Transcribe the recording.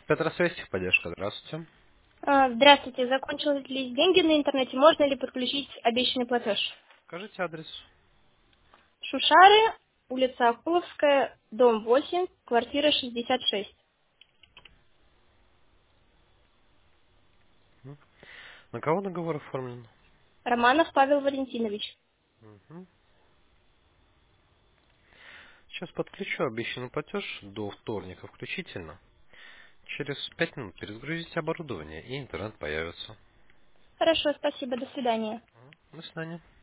Петросвязь, техподдержка, здравствуйте. Здравствуйте. Закончились ли деньги на интернете? Можно ли подключить обещанный платеж? Скажите адрес. Шушары, улица Акуловская, дом 8, квартира 66. М. На кого договор оформлен? Романов Павел Валентинович. Мгм. Сейчас подключу обещанный платеж до вторника включительно. Через 5 минут перезагрузите оборудование и интернет появится. Хорошо, спасибо. До свидания. До свидания.